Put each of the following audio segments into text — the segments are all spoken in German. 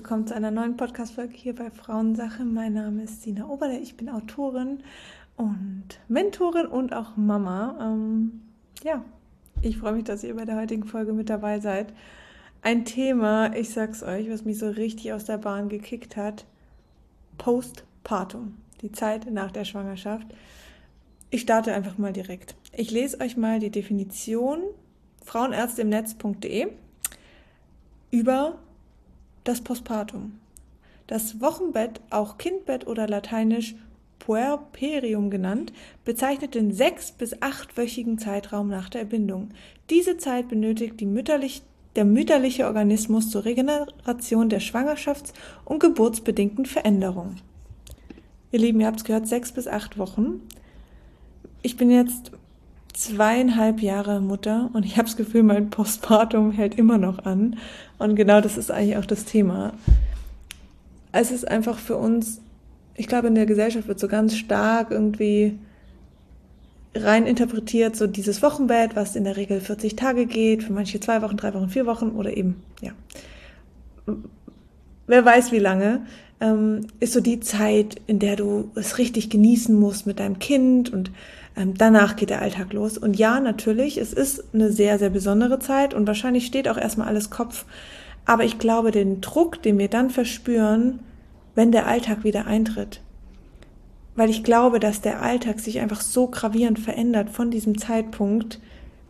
willkommen zu einer neuen Podcast-Folge hier bei Frauensache. Mein Name ist Sina Oberle, ich bin Autorin und Mentorin und auch Mama. Ich freue mich, dass ihr bei der heutigen Folge mit dabei seid. Ein Thema, ich sag's euch, was mich so richtig aus der Bahn gekickt hat: Postpartum, die Zeit nach der Schwangerschaft. Ich starte einfach mal direkt. Ich lese euch mal die Definition frauenärzteimnetz.de über das Postpartum. Das Wochenbett, auch Kindbett oder lateinisch Puerperium genannt, bezeichnet den 6- bis 8-wöchigen Zeitraum nach der Entbindung. Diese Zeit benötigt der mütterliche Organismus zur Regeneration der schwangerschafts- und geburtsbedingten Veränderungen. Ihr Lieben, ihr habt es gehört, 6 bis 8 Wochen. Ich bin jetzt 2,5 Jahre Mutter und ich habe das Gefühl, mein Postpartum hält immer noch an. Und genau das ist eigentlich auch das Thema. Es ist einfach für uns, ich glaube, in der Gesellschaft wird so ganz stark irgendwie rein interpretiert, so dieses Wochenbett, was in der Regel 40 Tage geht, für manche 2 Wochen, 3 Wochen, 4 Wochen oder eben, wer weiß wie lange, ist so die Zeit, in der du es richtig genießen musst mit deinem Kind und danach geht der Alltag los. Und ja, natürlich, es ist eine sehr, sehr besondere Zeit und wahrscheinlich steht auch erstmal alles Kopf. Aber ich glaube, den Druck, den wir dann verspüren, wenn der Alltag wieder eintritt, weil ich glaube, dass der Alltag sich einfach so gravierend verändert von diesem Zeitpunkt,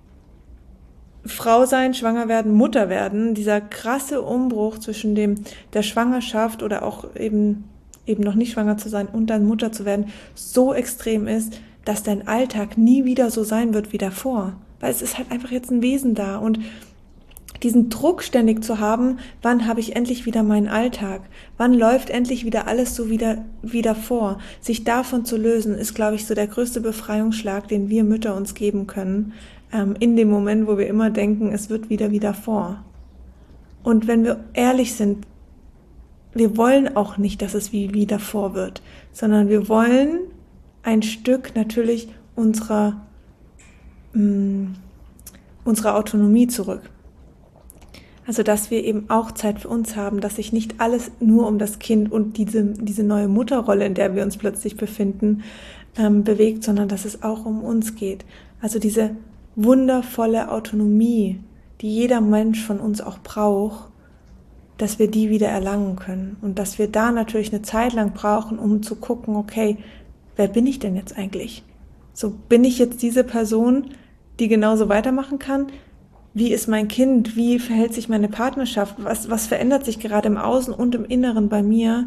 Frau sein, schwanger werden, Mutter werden, dieser krasse Umbruch zwischen der Schwangerschaft oder auch eben noch nicht schwanger zu sein und dann Mutter zu werden, so extrem ist, dass dein Alltag nie wieder so sein wird wie davor. Weil es ist halt einfach jetzt ein Wesen da und diesen Druck ständig zu haben, wann habe ich endlich wieder meinen Alltag? Wann läuft endlich wieder alles so wieder vor? Sich davon zu lösen, ist, glaube ich, so der größte Befreiungsschlag, den wir Mütter uns geben können, in dem Moment, wo wir immer denken, es wird wieder wie davor. Und wenn wir ehrlich sind, wir wollen auch nicht, dass es wie davor wird, sondern wir wollen ein Stück natürlich unserer Autonomie zurück. Also, dass wir eben auch Zeit für uns haben, dass sich nicht alles nur um das Kind und diese neue Mutterrolle, in der wir uns plötzlich befinden, bewegt, sondern dass es auch um uns geht. Also diese wundervolle Autonomie, die jeder Mensch von uns auch braucht, dass wir die wieder erlangen können. Und dass wir da natürlich eine Zeit lang brauchen, um zu gucken, okay, wer bin ich denn jetzt eigentlich? So, bin ich jetzt diese Person, die genauso weitermachen kann? Wie ist mein Kind? Wie verhält sich meine Partnerschaft? Was verändert sich gerade im Außen und im Inneren bei mir?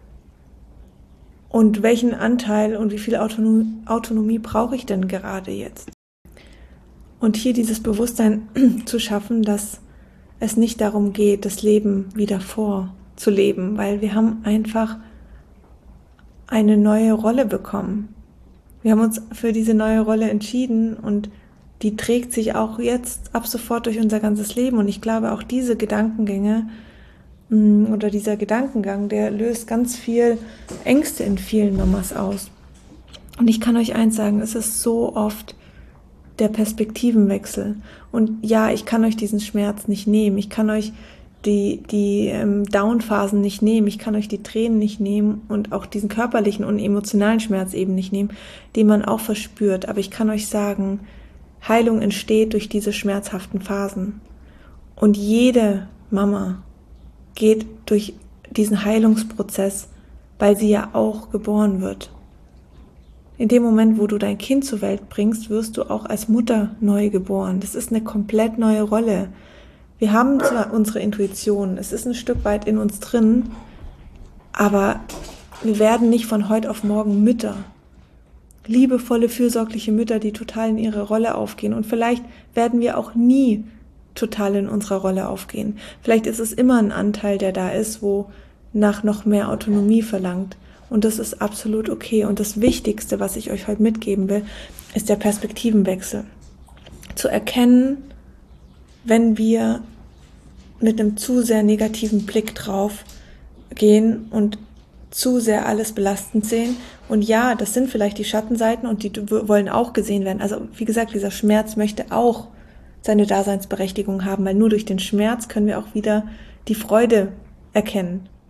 Und welchen Anteil und wie viel Autonomie brauche ich denn gerade jetzt? Und hier dieses Bewusstsein zu schaffen, dass es nicht darum geht, das Leben wieder vorzuleben, weil wir haben einfach eine neue Rolle bekommen. Wir haben uns für diese neue Rolle entschieden und die trägt sich auch jetzt ab sofort durch unser ganzes Leben. Und ich glaube, auch diese Gedankengänge oder dieser Gedankengang, der löst ganz viel Ängste in vielen Mamas aus. Und ich kann euch eins sagen, es ist so oft der Perspektivenwechsel. Und ja, ich kann euch diesen Schmerz nicht nehmen. Ich kann euch die Down-Phasen nicht nehmen. Ich kann euch die Tränen nicht nehmen und auch diesen körperlichen und emotionalen Schmerz eben nicht nehmen, den man auch verspürt. Aber ich kann euch sagen, Heilung entsteht durch diese schmerzhaften Phasen. Und jede Mama geht durch diesen Heilungsprozess, weil sie ja auch geboren wird. In dem Moment, wo du dein Kind zur Welt bringst, wirst du auch als Mutter neu geboren. Das ist eine komplett neue Rolle. Wir haben zwar unsere Intuition, es ist ein Stück weit in uns drin, aber wir werden nicht von heute auf morgen Mütter. Liebevolle, fürsorgliche Mütter, die total in ihre Rolle aufgehen. Und vielleicht werden wir auch nie total in unserer Rolle aufgehen. Vielleicht ist es immer ein Anteil, der da ist, wo nach noch mehr Autonomie verlangt. Und das ist absolut okay. Und das Wichtigste, was ich euch heute mitgeben will, ist der Perspektivenwechsel. Zu erkennen, wenn wir mit einem zu sehr negativen Blick drauf gehen und zu sehr alles belastend sehen. Und ja, das sind vielleicht die Schattenseiten und die wollen auch gesehen werden. Also wie gesagt, dieser Schmerz möchte auch seine Daseinsberechtigung haben, weil nur durch den Schmerz können wir auch wieder die Freude erkennen.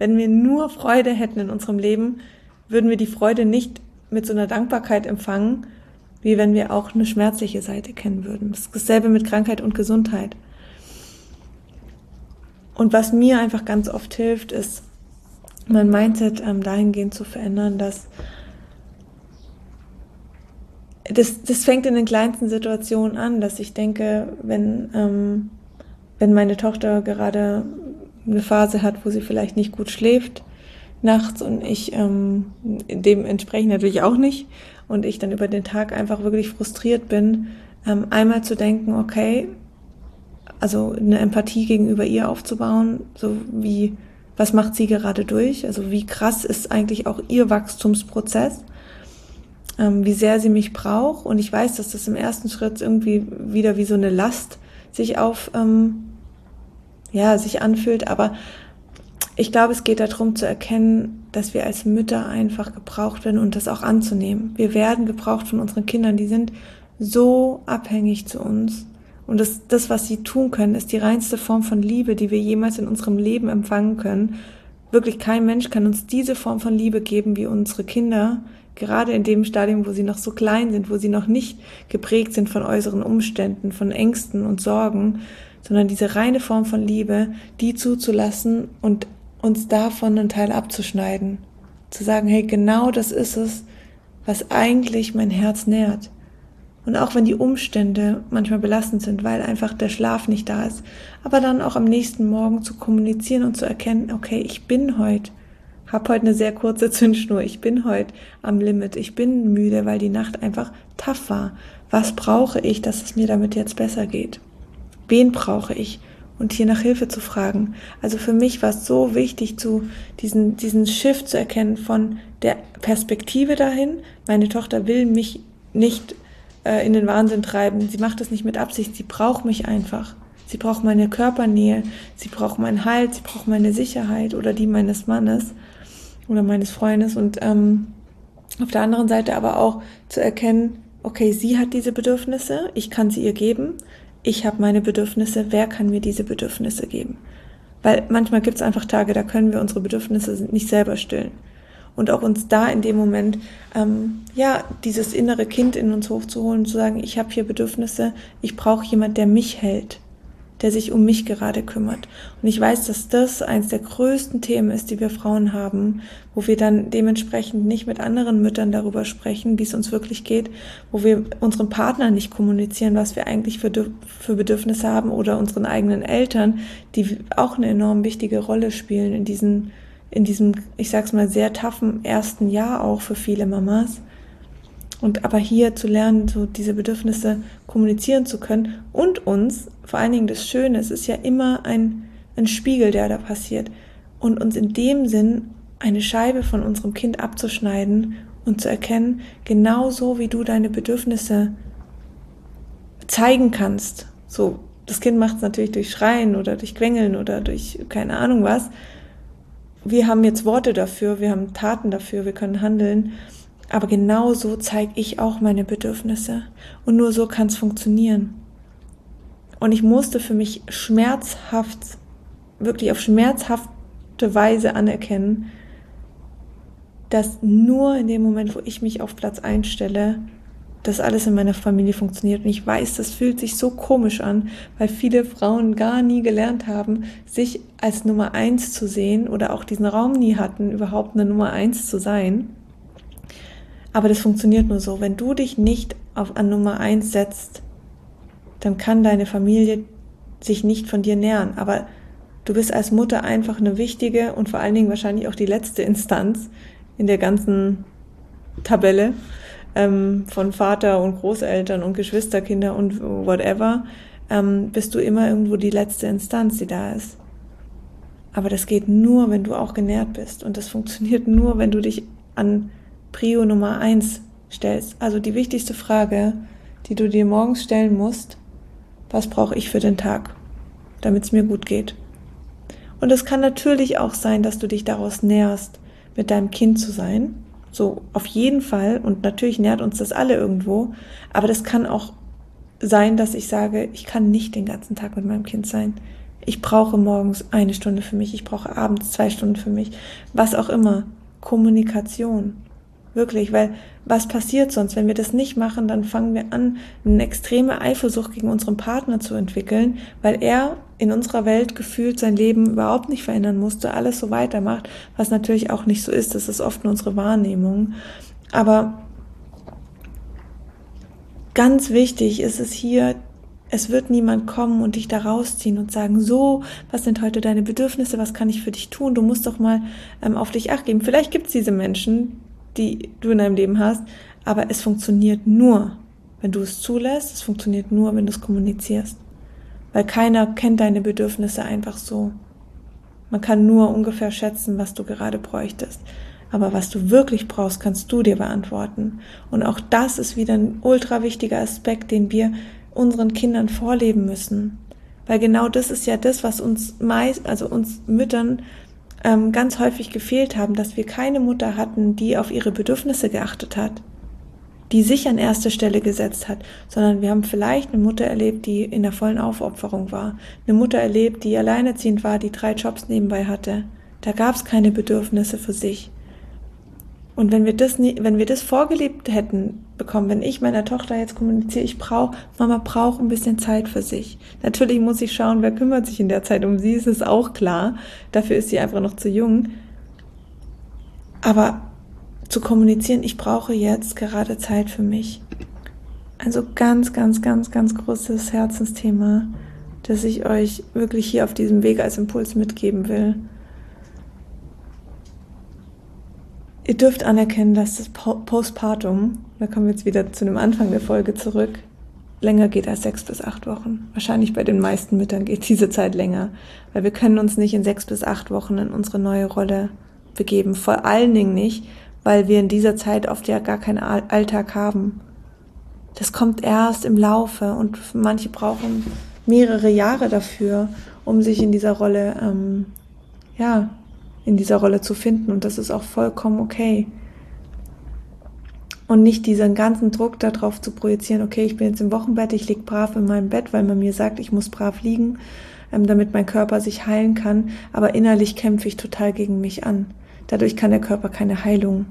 Wenn wir nur Freude hätten in unserem Leben, würden wir die Freude nicht mit so einer Dankbarkeit empfangen, wie wenn wir auch eine schmerzliche Seite kennen würden. Das ist dasselbe mit Krankheit und Gesundheit. Und was mir einfach ganz oft hilft, ist, mein Mindset dahingehend zu verändern, dass das fängt in den kleinsten Situationen an, dass ich denke, wenn meine Tochter gerade eine Phase hat, wo sie vielleicht nicht gut schläft nachts und ich dementsprechend natürlich auch nicht und ich dann über den Tag einfach wirklich frustriert bin, einmal zu denken, okay, also eine Empathie gegenüber ihr aufzubauen, so wie, was macht sie gerade durch, also wie krass ist eigentlich auch ihr Wachstumsprozess, wie sehr sie mich braucht, und ich weiß, dass das im ersten Schritt irgendwie wieder wie so eine Last sich sich anfühlt, aber ich glaube, es geht darum zu erkennen, dass wir als Mütter einfach gebraucht werden und das auch anzunehmen. Wir werden gebraucht von unseren Kindern, die sind so abhängig zu uns. Und das, was sie tun können, ist die reinste Form von Liebe, die wir jemals in unserem Leben empfangen können. Wirklich kein Mensch kann uns diese Form von Liebe geben wie unsere Kinder, gerade in dem Stadium, wo sie noch so klein sind, wo sie noch nicht geprägt sind von äußeren Umständen, von Ängsten und Sorgen, sondern diese reine Form von Liebe, die zuzulassen und uns davon einen Teil abzuschneiden. Zu sagen, hey, genau das ist es, was eigentlich mein Herz nährt. Und auch wenn die Umstände manchmal belastend sind, weil einfach der Schlaf nicht da ist, aber dann auch am nächsten Morgen zu kommunizieren und zu erkennen, okay, ich bin habe heute eine sehr kurze Zündschnur, ich bin heute am Limit, ich bin müde, weil die Nacht einfach tough war. Was brauche ich, dass es mir damit jetzt besser geht? Wen brauche ich? Und hier nach Hilfe zu fragen. Also für mich war es so wichtig, diesen Shift zu erkennen von der Perspektive dahin. Meine Tochter will mich nicht in den Wahnsinn treiben. Sie macht das nicht mit Absicht. Sie braucht mich einfach. Sie braucht meine Körpernähe. Sie braucht meinen Halt. Sie braucht meine Sicherheit oder die meines Mannes oder meines Freundes. Und auf der anderen Seite aber auch zu erkennen, okay, sie hat diese Bedürfnisse. Ich kann sie ihr geben. Ich habe meine Bedürfnisse, wer kann mir diese Bedürfnisse geben? Weil manchmal gibt es einfach Tage, da können wir unsere Bedürfnisse nicht selber stillen. Und auch uns da in dem Moment, dieses innere Kind in uns hochzuholen und zu sagen, ich habe hier Bedürfnisse, ich brauche jemand, der mich hält, der sich um mich gerade kümmert. Und ich weiß, dass das eins der größten Themen ist, die wir Frauen haben, wo wir dann dementsprechend nicht mit anderen Müttern darüber sprechen, wie es uns wirklich geht, wo wir unseren Partnern nicht kommunizieren, was wir eigentlich für Bedürfnisse haben, oder unseren eigenen Eltern, die auch eine enorm wichtige Rolle spielen in diesem, ich sag's mal, sehr toughen ersten Jahr auch für viele Mamas. Und aber hier zu lernen, so diese Bedürfnisse kommunizieren zu können und uns, vor allen Dingen das Schöne, es ist ja immer ein Spiegel, der da passiert, und uns in dem Sinn eine Scheibe von unserem Kind abzuschneiden und zu erkennen, genauso wie du deine Bedürfnisse zeigen kannst. So, das Kind macht es natürlich durch Schreien oder durch Quengeln oder durch keine Ahnung was. Wir haben jetzt Worte dafür, wir haben Taten dafür, wir können handeln. Aber genau so zeige ich auch meine Bedürfnisse. Und nur so kann es funktionieren. Und ich musste für mich wirklich auf schmerzhafte Weise anerkennen, dass nur in dem Moment, wo ich mich auf Platz 1 stelle, das alles in meiner Familie funktioniert. Und ich weiß, das fühlt sich so komisch an, weil viele Frauen gar nie gelernt haben, sich als Nummer 1 zu sehen oder auch diesen Raum nie hatten, überhaupt eine Nummer 1 zu sein. Aber das funktioniert nur so. Wenn du dich nicht an Nummer 1 setzt, dann kann deine Familie sich nicht von dir nähern. Aber du bist als Mutter einfach eine wichtige und vor allen Dingen wahrscheinlich auch die letzte Instanz in der ganzen Tabelle von Vater und Großeltern und Geschwisterkinder und whatever, bist du immer irgendwo die letzte Instanz, die da ist. Aber das geht nur, wenn du auch genährt bist. Und das funktioniert nur, wenn du dich an Prio Nummer 1 stellst. Also die wichtigste Frage, die du dir morgens stellen musst: Was brauche ich für den Tag, damit es mir gut geht? Und es kann natürlich auch sein, dass du dich daraus nährst, mit deinem Kind zu sein. So, auf jeden Fall. Und natürlich nährt uns das alle irgendwo. Aber das kann auch sein, dass ich sage, ich kann nicht den ganzen Tag mit meinem Kind sein. Ich brauche morgens 1 Stunde für mich, ich brauche abends 2 Stunden für mich, was auch immer. Kommunikation. Wirklich, weil was passiert sonst, wenn wir das nicht machen, dann fangen wir an, eine extreme Eifersucht gegen unseren Partner zu entwickeln, weil er in unserer Welt gefühlt sein Leben überhaupt nicht verändern musste, alles so weitermacht, was natürlich auch nicht so ist, das ist oft nur unsere Wahrnehmung. Aber ganz wichtig ist es hier, es wird niemand kommen und dich da rausziehen und sagen, so, was sind heute deine Bedürfnisse, was kann ich für dich tun, du musst doch mal auf dich Acht geben. Vielleicht gibt es diese Menschen, die du in deinem Leben hast, aber es funktioniert nur, wenn du es zulässt, es funktioniert nur, wenn du es kommunizierst. Weil keiner kennt deine Bedürfnisse einfach so. Man kann nur ungefähr schätzen, was du gerade bräuchtest. Aber was du wirklich brauchst, kannst du dir beantworten. Und auch das ist wieder ein ultra wichtiger Aspekt, den wir unseren Kindern vorleben müssen. Weil genau das ist ja das, was uns uns Müttern ganz häufig gefehlt haben, dass wir keine Mutter hatten, die auf ihre Bedürfnisse geachtet hat, die sich an erste Stelle gesetzt hat, sondern wir haben vielleicht eine Mutter erlebt, die in der vollen Aufopferung war, eine Mutter erlebt, die alleinerziehend war, die 3 Jobs nebenbei hatte. Da gab es keine Bedürfnisse für sich. Und wenn wir das vorgelebt hätten bekommen, wenn ich meiner Tochter jetzt kommuniziere, Mama braucht ein bisschen Zeit für sich. Natürlich muss ich schauen, wer kümmert sich in der Zeit um sie, ist es auch klar. Dafür ist sie einfach noch zu jung. Aber zu kommunizieren, ich brauche jetzt gerade Zeit für mich. Also ganz, ganz, ganz, ganz großes Herzensthema, das ich euch wirklich hier auf diesem Weg als Impuls mitgeben will. Ihr dürft anerkennen, dass das Postpartum, da kommen wir jetzt wieder zu dem Anfang der Folge zurück, länger geht als 6 bis 8 Wochen. Wahrscheinlich bei den meisten Müttern geht diese Zeit länger, weil wir können uns nicht in 6 bis 8 Wochen in unsere neue Rolle begeben. Vor allen Dingen nicht, weil wir in dieser Zeit oft ja gar keinen Alltag haben. Das kommt erst im Laufe und manche brauchen mehrere Jahre dafür, um sich in dieser Rolle zu finden, und das ist auch vollkommen okay. Und nicht diesen ganzen Druck darauf zu projizieren, okay, ich bin jetzt im Wochenbett, ich liege brav in meinem Bett, weil man mir sagt, ich muss brav liegen, damit mein Körper sich heilen kann, aber innerlich kämpfe ich total gegen mich an. Dadurch kann der Körper keine Heilung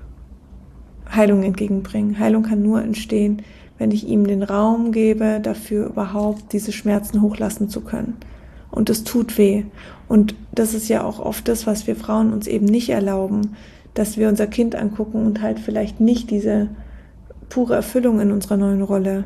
entgegenbringen. Heilung kann nur entstehen, wenn ich ihm den Raum gebe, dafür überhaupt diese Schmerzen hochlassen zu können. Und es tut weh. Und das ist ja auch oft das, was wir Frauen uns eben nicht erlauben, dass wir unser Kind angucken und halt vielleicht nicht diese pure Erfüllung in unserer neuen Rolle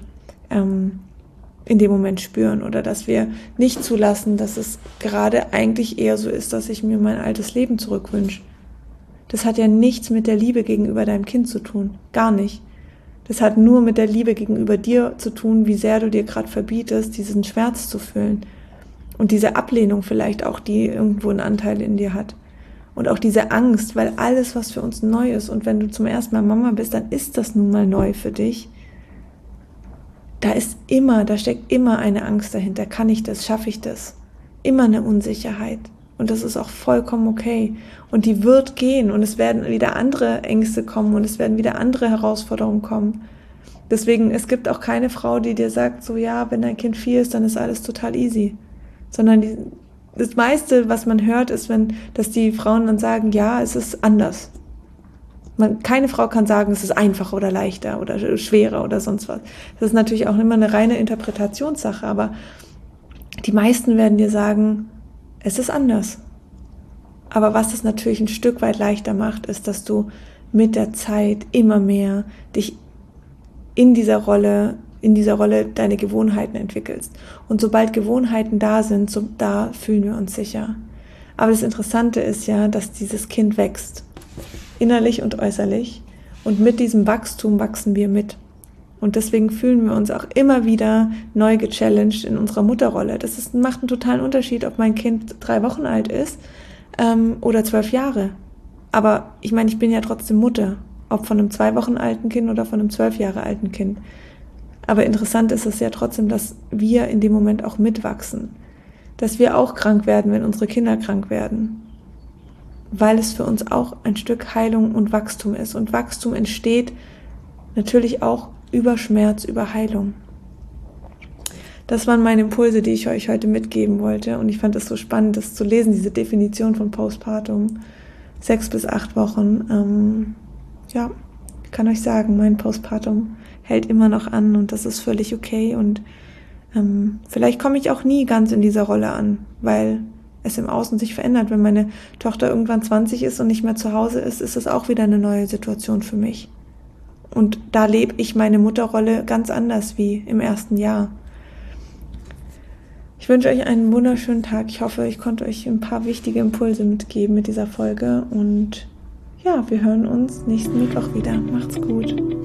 in dem Moment spüren, oder dass wir nicht zulassen, dass es gerade eigentlich eher so ist, dass ich mir mein altes Leben zurückwünsche. Das hat ja nichts mit der Liebe gegenüber deinem Kind zu tun. Gar nicht. Das hat nur mit der Liebe gegenüber dir zu tun, wie sehr du dir gerade verbietest, diesen Schmerz zu fühlen. Und diese Ablehnung vielleicht auch, die irgendwo einen Anteil in dir hat. Und auch diese Angst, weil alles, was für uns neu ist, und wenn du zum ersten Mal Mama bist, dann ist das nun mal neu für dich. Da steckt immer eine Angst dahinter. Kann ich das? Schaffe ich das? Immer eine Unsicherheit. Und das ist auch vollkommen okay. Und die wird gehen, und es werden wieder andere Ängste kommen, und es werden wieder andere Herausforderungen kommen. Deswegen, es gibt auch keine Frau, die dir sagt, so ja, wenn dein Kind 4 ist, dann ist alles total easy. Sondern das meiste, was man hört, ist, dass die Frauen dann sagen, ja, es ist anders. Keine Frau kann sagen, es ist einfacher oder leichter oder schwerer oder sonst was. Das ist natürlich auch immer eine reine Interpretationssache, aber die meisten werden dir sagen, es ist anders. Aber was es natürlich ein Stück weit leichter macht, ist, dass du mit der Zeit immer mehr dich in dieser Rolle deine Gewohnheiten entwickelst. Und sobald Gewohnheiten da sind, da fühlen wir uns sicher. Aber das Interessante ist ja, dass dieses Kind wächst. Innerlich und äußerlich. Und mit diesem Wachstum wachsen wir mit. Und deswegen fühlen wir uns auch immer wieder neu gechallenged in unserer Mutterrolle. Macht einen totalen Unterschied, ob mein Kind 3 Wochen alt ist oder 12 Jahre. Aber ich meine, ich bin ja trotzdem Mutter. Ob von einem 2 Wochen alten Kind oder von einem 12 Jahre alten Kind. Aber interessant ist es ja trotzdem, dass wir in dem Moment auch mitwachsen. Dass wir auch krank werden, wenn unsere Kinder krank werden. Weil es für uns auch ein Stück Heilung und Wachstum ist. Und Wachstum entsteht natürlich auch über Schmerz, über Heilung. Das waren meine Impulse, die ich euch heute mitgeben wollte. Und ich fand es so spannend, das zu lesen, diese Definition von Postpartum. 6 bis 8 Wochen. Ja, ich kann euch sagen, mein Postpartum hält immer noch an und das ist völlig okay. Und vielleicht komme ich auch nie ganz in dieser Rolle an, weil es im Außen sich verändert. Wenn meine Tochter irgendwann 20 ist und nicht mehr zu Hause ist, ist es auch wieder eine neue Situation für mich. Und da lebe ich meine Mutterrolle ganz anders wie im ersten Jahr. Ich wünsche euch einen wunderschönen Tag. Ich hoffe, ich konnte euch ein paar wichtige Impulse mitgeben mit dieser Folge. Und ja, wir hören uns nächsten Mittwoch wieder. Macht's gut.